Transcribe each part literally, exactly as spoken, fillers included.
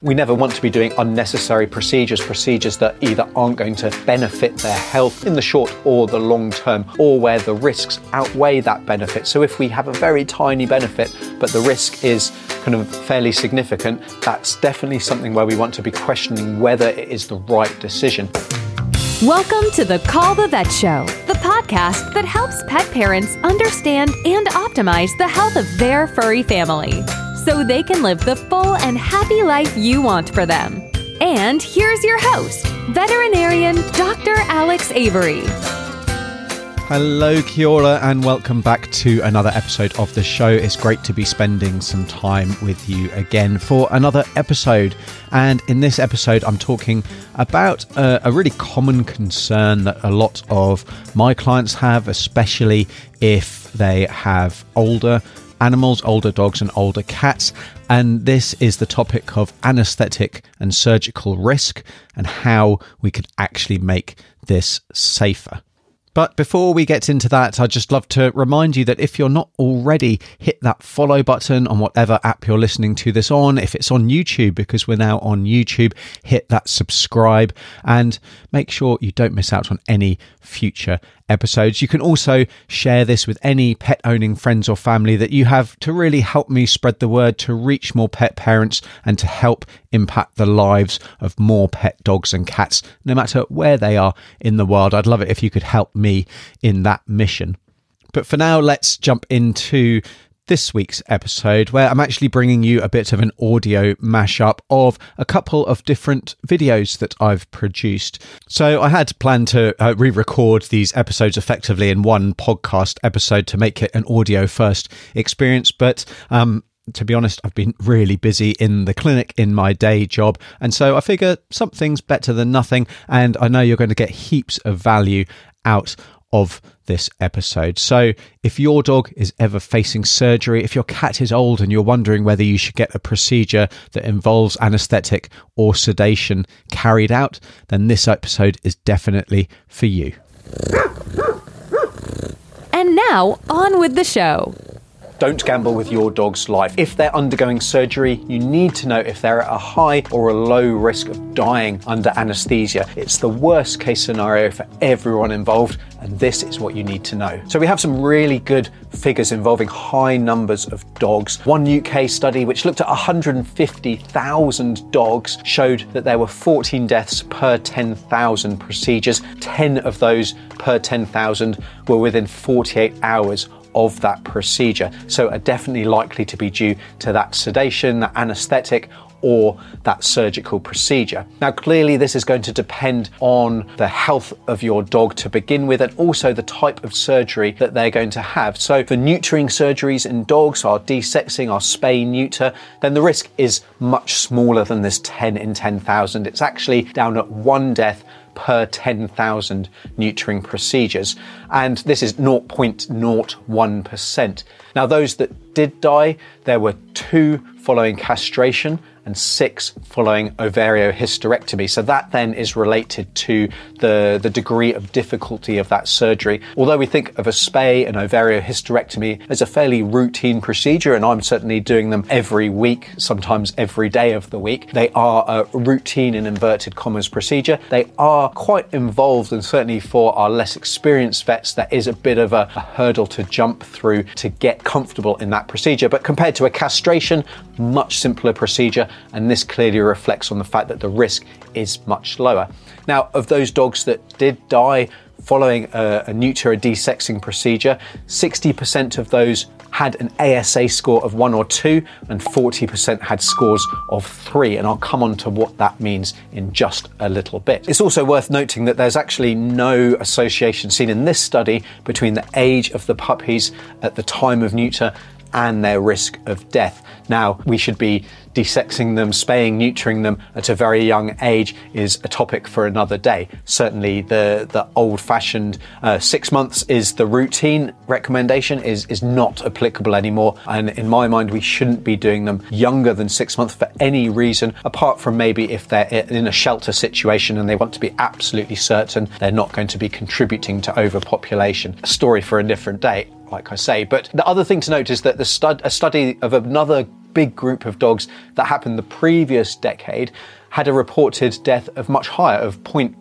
We never want to be doing unnecessary procedures, procedures that either aren't going to benefit their health in the short or the long term, or where the risks outweigh that benefit. So if we have a very tiny benefit, but the risk is kind of fairly significant, that's definitely something where we want to be questioning whether it is the right decision. Welcome to the Call the Vet Show, the podcast that helps pet parents understand and optimize the health of their furry family, so they can live the full and happy life you want for them. And here's your host, veterinarian Doctor Alex Avery. Hello, kia ora, and welcome back to another episode of the show. It's great to be spending some time with you again for another episode. And in this episode, I'm talking about a, a really common concern that a lot of my clients have, especially if they have older animals, older dogs and older cats. And this is the topic of anesthetic and surgical risk and how we could actually make this safer. But before we get into that, I'd just love to remind you that if you're not already, hit that follow button on whatever app you're listening to this on. If it's on YouTube, because we're now on YouTube, hit that subscribe and make sure you don't miss out on any future episodes. You can also share this with any pet owning friends or family that you have to really help me spread the word, to reach more pet parents and to help impact the lives of more pet dogs and cats, no matter where they are in the world. I'd love it if you could help me in that mission. But for now, let's jump into this week's episode, where I'm actually bringing you a bit of an audio mashup of a couple of different videos that I've produced. So I had planned to uh, re-record these episodes effectively in one podcast episode to make it an audio first experience, but um, to be honest, I've been really busy in the clinic in my day job. And so I figure something's better than nothing. And I know you're going to get heaps of value out of this episode. So if your dog is ever facing surgery, if your cat is old and you're wondering whether you should get a procedure that involves anesthetic or sedation carried out, then this episode is definitely for you. And now, on with the show. Don't gamble with your dog's life. If they're undergoing surgery, you need to know if they're at a high or a low risk of dying under anesthesia. It's the worst case scenario for everyone involved, and this is what you need to know. So we have some really good figures involving high numbers of dogs. One U K study which looked at one hundred fifty thousand dogs showed that there were fourteen deaths per ten thousand procedures. ten of those per ten thousand were within forty-eight hours of that procedure, so are definitely likely to be due to that sedation, that anesthetic, or that surgical procedure. Now, clearly this is going to depend on the health of your dog to begin with, and also the type of surgery that they're going to have. So for neutering surgeries in dogs, our desexing, our spay neuter, then the risk is much smaller than this ten in ten thousand. It's actually down at one death per ten thousand neutering procedures. And this is zero point zero one percent. Now, those that did die, there were two following castration and six following ovariohysterectomy. So that then is related to the, the degree of difficulty of that surgery. Although we think of a spay and ovariohysterectomy as a fairly routine procedure, and I'm certainly doing them every week, sometimes every day of the week, they are a routine in inverted commas procedure. They are quite involved, and certainly for our less experienced vets, that is a bit of a, a hurdle to jump through to get comfortable in that procedure. But compared to a castration, much simpler procedure, and this clearly reflects on the fact that the risk is much lower. Now, of those dogs that did die following a, a neuter, a desexing procedure, sixty percent of those had an A S A score of one or two, and forty percent had scores of three. And I'll come on to what that means in just a little bit. It's also worth noting that there's actually no association seen in this study between the age of the puppies at the time of neuter and their risk of death. Now, we should be desexing them, spaying, neutering them at a very young age is a topic for another day. Certainly the, the old-fashioned uh, six months is the routine recommendation is, is not applicable anymore. And in my mind, we shouldn't be doing them younger than six months for any reason, apart from maybe if they're in a shelter situation and they want to be absolutely certain they're not going to be contributing to overpopulation. A story for a different day, like I say. But the other thing to note is that the stud- a study of another big group of dogs that happened the previous decade had a reported death of much higher, of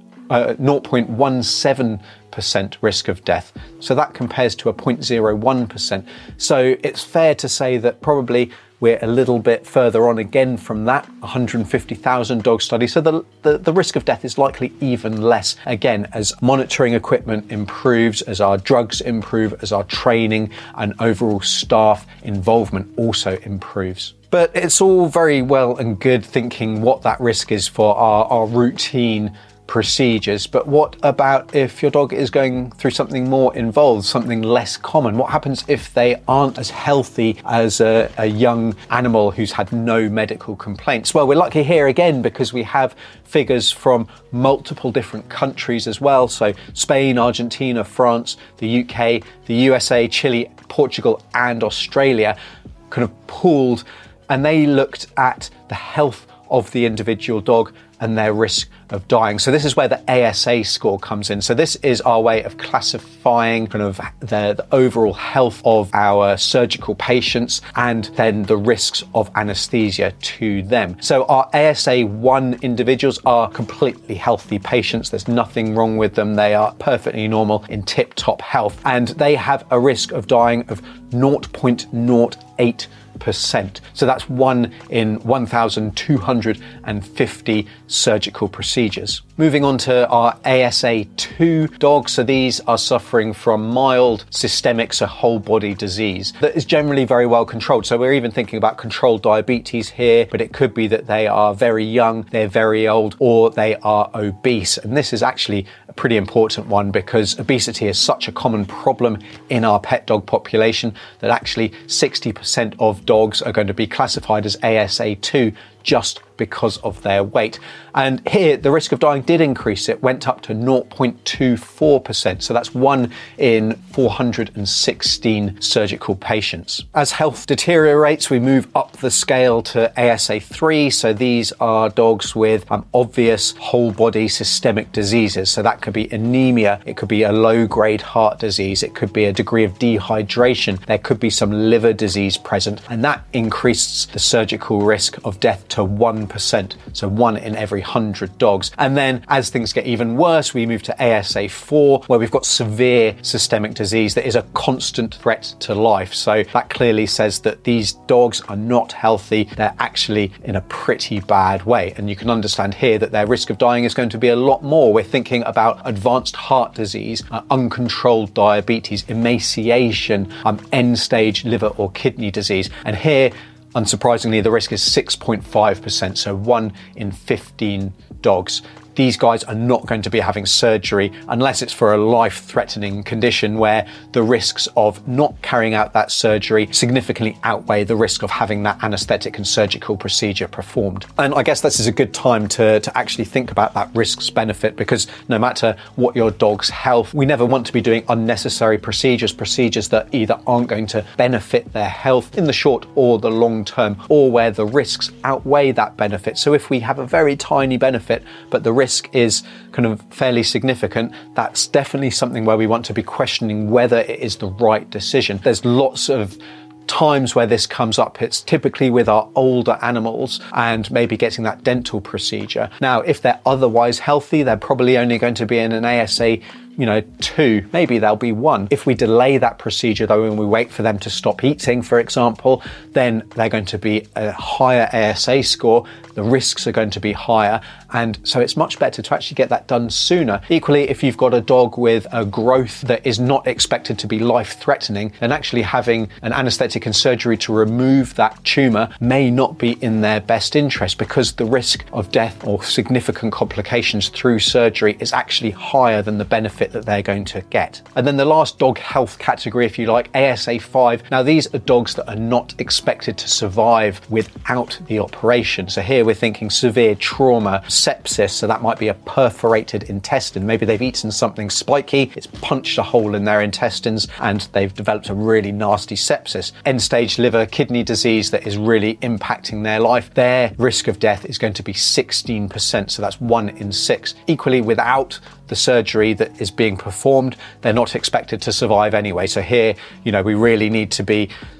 zero point one seven percent risk of death. So that compares to a zero point zero one percent. So it's fair to say that probably we're a little bit further on again from that one hundred fifty thousand dog study. So the, the, the risk of death is likely even less, again, as monitoring equipment improves, as our drugs improve, as our training and overall staff involvement also improves. But it's all very well and good thinking what that risk is for our, our routine procedures, but what about if your dog is going through something more involved, something less common? What happens if they aren't as healthy as a, a young animal who's had no medical complaints? Well, we're lucky here again because we have figures from multiple different countries as well. So Spain, Argentina, France, the U K, the U S A, Chile, Portugal, and Australia kind of pooled, and they looked at the health of the individual dog and their risk of dying. So this is where the A S A score comes in. So this is our way of classifying kind of the, the overall health of our surgical patients and then the risks of anesthesia to them. So our A S A one individuals are completely healthy patients. There's nothing wrong with them. They are perfectly normal, in tip-top health, and they have a risk of dying of zero point zero eight percent. So that's one in one thousand two hundred fifty surgical procedures. Moving on to our A S A two dogs. So these are suffering from mild systemic, so whole body disease that is generally very well controlled. So we're even thinking about controlled diabetes here, but it could be that they are very young, they're very old, or they are obese. And this is actually a pretty important one because obesity is such a common problem in our pet dog population that actually sixty percent of dogs are going to be classified as A S A two just because of their weight. And here the risk of dying did increase. It went up to zero point two four percent. So that's one in four hundred sixteen surgical patients. As health deteriorates, we move up the scale to A S A three. So these are dogs with um, obvious whole body systemic diseases. So that could be anemia, it could be a low grade heart disease, it could be a degree of dehydration, there could be some liver disease present, and that increases the surgical risk of death to one percent. So one in every one hundred dogs. And then as things get even worse, we move to A S A four, where we've got severe systemic disease that is a constant threat to life. So that clearly says that these dogs are not healthy. They're actually in a pretty bad way. And you can understand here that their risk of dying is going to be a lot more. We're thinking about advanced heart disease, uh, uncontrolled diabetes, emaciation, um, end-stage liver or kidney disease. And here, unsurprisingly, the risk is six point five percent, so one in fifteen dogs. These guys are not going to be having surgery unless it's for a life-threatening condition where the risks of not carrying out that surgery significantly outweigh the risk of having that anesthetic and surgical procedure performed. And I guess this is a good time to, to actually think about that risks benefit, because no matter what your dog's health, we never want to be doing unnecessary procedures, procedures that either aren't going to benefit their health in the short or the long term, or where the risks outweigh that benefit. So if we have a very tiny benefit, but the risk is kind of fairly significant, that's definitely something where we want to be questioning whether it is the right decision. There's lots of times where this comes up. It's typically with our older animals and maybe getting that dental procedure. Now, if they're otherwise healthy, they're probably only going to be in an A S A you know, two, maybe there'll be one. If we delay that procedure though, and we wait for them to stop eating, for example, then they're going to be a higher A S A score, the risks are going to be higher, and so it's much better to actually get that done sooner. Equally, if you've got a dog with a growth that is not expected to be life-threatening, then actually having an anesthetic and surgery to remove that tumour may not be in their best interest, because the risk of death or significant complications through surgery is actually higher than the benefit that they're going to get. And then the last dog health category, if you like, A S A five. Now these are dogs that are not expected to survive without the operation. So here we're thinking severe trauma, sepsis, so that might be a perforated intestine. Maybe they've eaten something spiky, it's punched a hole in their intestines and they've developed a really nasty sepsis. End-stage liver, kidney disease that is really impacting their life. Their risk of death is going to be sixteen percent, so that's one in six. Equally, without the surgery that is being performed, they're not expected to survive anyway. So here, you know, we really need to be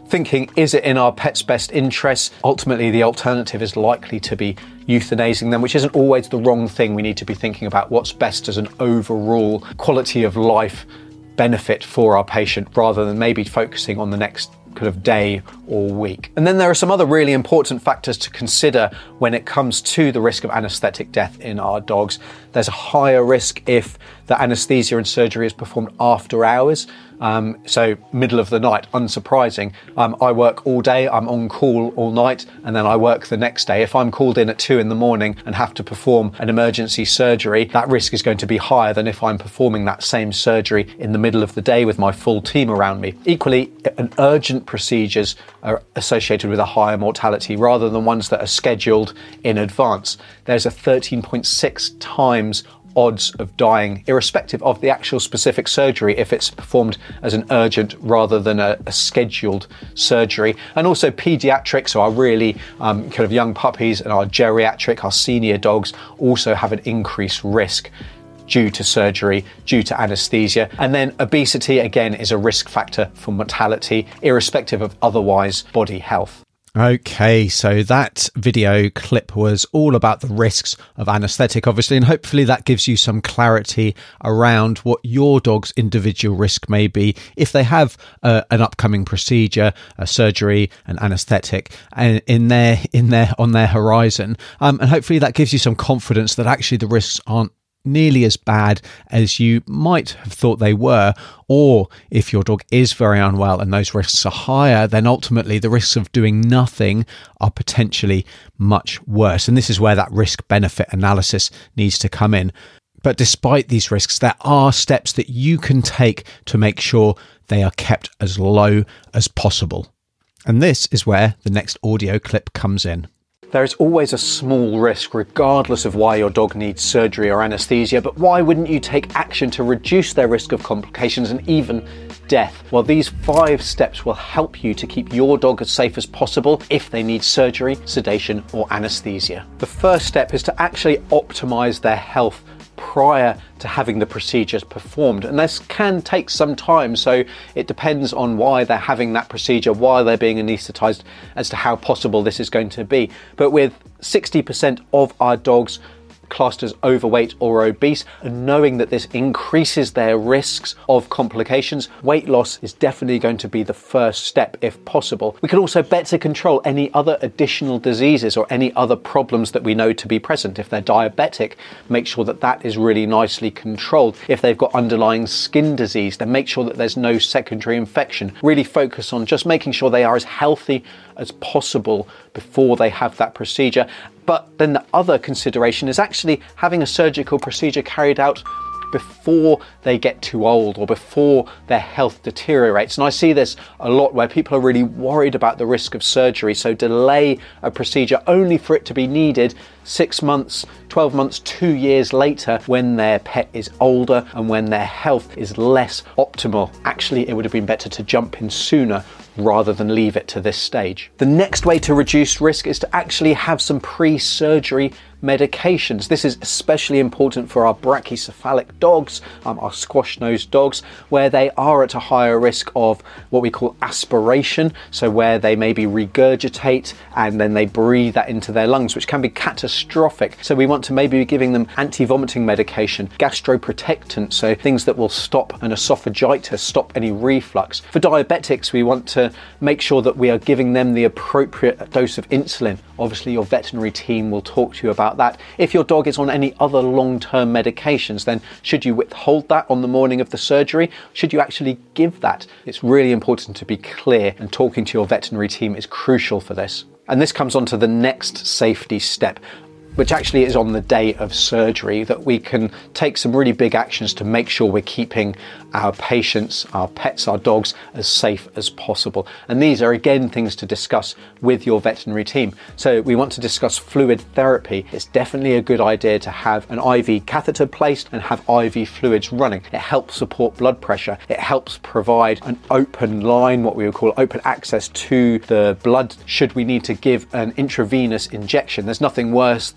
thinking, is it in our pet's best interests? Ultimately, the alternative is likely to be euthanizing them, which isn't always the wrong thing. We need to be thinking about what's best as an overall quality of life benefit for our patient, rather than maybe focusing on the next kind of day or week. And then there are some other really important factors to consider when it comes to the risk of anaesthetic death in our dogs. There's a higher risk if the anaesthesia and surgery is performed after hours. Um, so middle of the night, unsurprising. Um, I work all day, I'm on call all night, and then I work the next day. If I'm called in at two in the morning and have to perform an emergency surgery, that risk is going to be higher than if I'm performing that same surgery in the middle of the day with my full team around me. Equally, an urgent procedures are associated with a higher mortality rather than ones that are scheduled in advance. There's a thirteen point six times odds of dying, irrespective of the actual specific surgery, if it's performed as an urgent rather than a, a scheduled surgery. And also pediatrics, so our really um, kind of young puppies, and our geriatric, our senior dogs, also have an increased risk due to surgery, due to anaesthesia. And then obesity, again, is a risk factor for mortality, irrespective of otherwise body health. Okay, so that video clip was all about the risks of anaesthetic, obviously, and hopefully that gives you some clarity around what your dog's individual risk may be if they have uh, an upcoming procedure, a surgery, an anaesthetic, and in their in their on their horizon. Um, and hopefully that gives you some confidence that actually the risks aren't nearly as bad as you might have thought they were. Or if your dog is very unwell and those risks are higher, then ultimately the risks of doing nothing are potentially much worse. And this is where that risk benefit analysis needs to come in. But despite these risks, there are steps that you can take to make sure they are kept as low as possible. And this is where the next audio clip comes in. There is always a small risk, regardless of why your dog needs surgery or anaesthesia, but why wouldn't you take action to reduce their risk of complications and even death? Well, these five steps will help you to keep your dog as safe as possible if they need surgery, sedation, or anaesthesia. The first step is to actually optimize their health prior to having the procedures performed, and this can take some time, so it depends on why they're having that procedure, why they're being anaesthetized, as to how possible this is going to be. But with sixty percent of our dogs classed as overweight or obese, and knowing that this increases their risks of complications, weight loss is definitely going to be the first step if possible. We can also better control any other additional diseases or any other problems that we know to be present. If they're diabetic, make sure that that is really nicely controlled. If they've got underlying skin disease, then make sure that there's no secondary infection. Really focus on just making sure they are as healthy as possible before they have that procedure. But then the other consideration is actually having a surgical procedure carried out before they get too old or before their health deteriorates. And I see this a lot where people are really worried about the risk of surgery, so delay a procedure only for it to be needed six months, twelve months, two years later when their pet is older and when their health is less optimal. Actually, it would have been better to jump in sooner rather than leave it to this stage. The next way to reduce risk is to actually have some pre-surgery medications. This is especially important for our brachycephalic dogs, um, our squash-nosed dogs, where they are at a higher risk of what we call aspiration, so where they maybe regurgitate and then they breathe that into their lungs, which can be catastrophic. So we want to maybe be giving them anti-vomiting medication, gastroprotectant, so things that will stop an esophagitis, stop any reflux. For diabetics, we want to make sure that we are giving them the appropriate dose of insulin. Obviously, your veterinary team will talk to you about that. If your dog is on any other long-term medications, then should you withhold that on the morning of the surgery? Should you actually give that? It's really important to be clear, and talking to your veterinary team is crucial for this. And this comes on to the next safety step, which actually is on the day of surgery, that we can take some really big actions to make sure we're keeping our patients, our pets, our dogs as safe as possible. And these are again things to discuss with your veterinary team. So we want to discuss fluid therapy. It's definitely a good idea to have an I V catheter placed and have I V fluids running. It helps support blood pressure. It helps provide an open line, what we would call open access to the blood should we need to give an intravenous injection. There's nothing worse than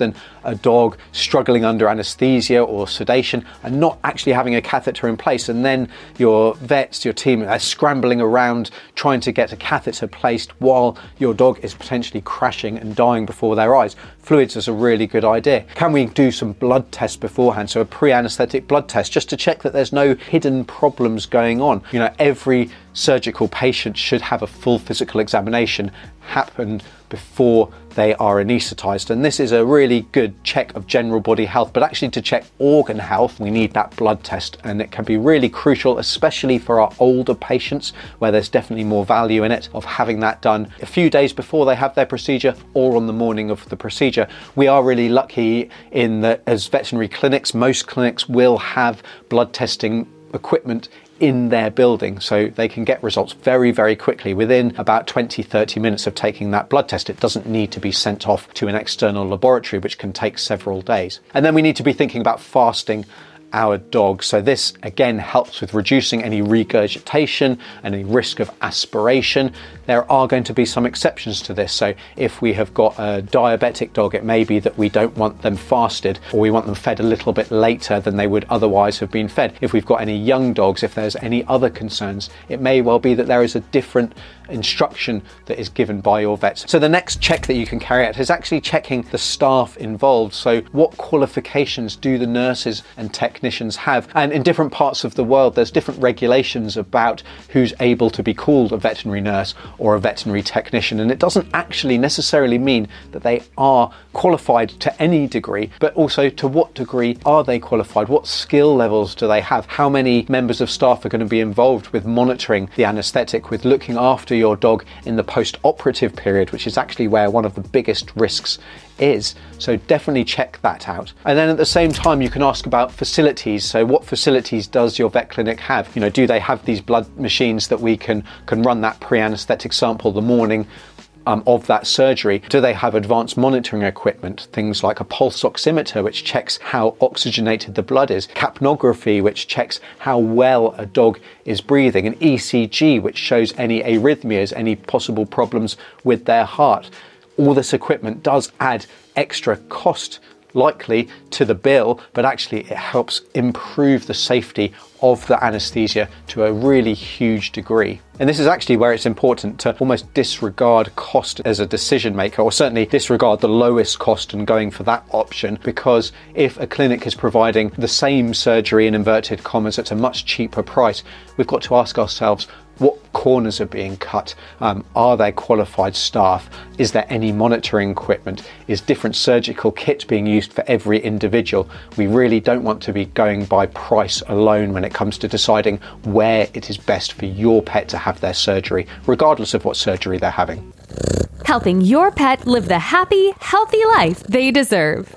than a dog struggling under anaesthesia or sedation and not actually having a catheter in place, and then your vets, your team are scrambling around trying to get a catheter placed while your dog is potentially crashing and dying before their eyes. Fluids is a really good idea. Can we do some blood tests beforehand? So a pre-anaesthetic blood test just to check that there's no hidden problems going on. You know, every surgical patient should have a full physical examination happen before they are anaesthetized, and this is a really good check of general body health. But actually, to check organ health, we need that blood test, and it can be really crucial, especially for our older patients where there's definitely more value in it of having that done a few days before they have their procedure or on the morning of the procedure. We are really lucky in that as veterinary clinics, most clinics will have blood testing equipment in their building, so they can get results very, very quickly within about twenty, thirty minutes of taking that blood test. It doesn't need to be sent off to an external laboratory, which can take several days. And then we need to be thinking about fasting our dog. So this again helps with reducing any regurgitation and any risk of aspiration. There are going to be some exceptions to this. So if we have got a diabetic dog, it may be that we don't want them fasted, or we want them fed a little bit later than they would otherwise have been fed. If we've got any young dogs, if there's any other concerns, it may well be that there is a different instruction that is given by your vets. So the next check that you can carry out is actually checking the staff involved. So what qualifications do the nurses and technicians have? And in different parts of the world, there's different regulations about who's able to be called a veterinary nurse or a veterinary technician. And it doesn't actually necessarily mean that they are qualified to any degree, but also to what degree are they qualified? What skill levels do they have? How many members of staff are going to be involved with monitoring the anaesthetic, with looking after your dog in the post-operative period, which is actually where one of the biggest risks is. So definitely check that out. And then at the same time, you can ask about facilities. So what facilities does your vet clinic have? You know, do they have these blood machines that we can can run that pre-anaesthetic sample the morning Um, of that surgery? Do they have advanced monitoring equipment, things like a pulse oximeter, which checks how oxygenated the blood is, capnography, which checks how well a dog is breathing, an E C G, which shows any arrhythmias, any possible problems with their heart? All this equipment does add extra cost likely to the bill, but actually it helps improve the safety of the anaesthesia to a really huge degree. And this is actually where it's important to almost disregard cost as a decision maker, or certainly disregard the lowest cost and going for that option, because if a clinic is providing the same surgery in inverted commas at a much cheaper price, we've got to ask ourselves, what corners are being cut? Um, are there qualified staff? Is there any monitoring equipment? Is different surgical kit being used for every individual? We really don't want to be going by price alone when it comes to deciding where it is best for your pet to have their surgery, regardless of what surgery they're having. Helping your pet live the happy, healthy life they deserve.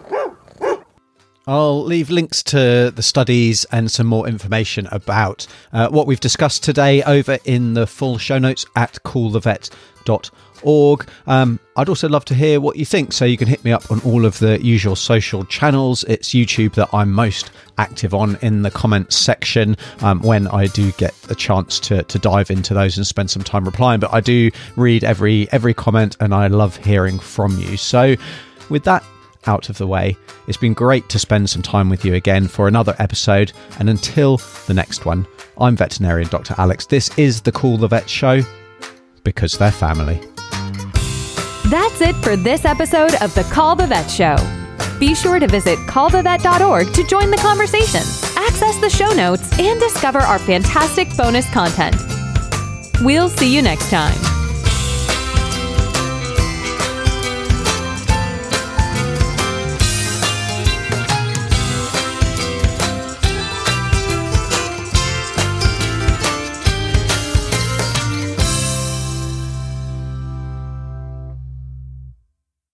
I'll leave links to the studies and some more information about uh, what we've discussed today over in the full show notes at cool the vet dot org. Um, I'd also love to hear what you think, so you can hit me up on all of the usual social channels. It's YouTube that I'm most active on in the comments section um, when I do get a chance to to dive into those and spend some time replying. But I do read every every comment, and I love hearing from you. So with that out of the way, it's been great to spend some time with you again for another episode, and until the next one, I'm veterinarian Doctor Alex. This is the Cool the Vet Show, because they're family. That's it for this episode of the Call the Vet Show. Be sure to visit call the vet dot org to join the conversation, access the show notes, and discover our fantastic bonus content. We'll see you next time.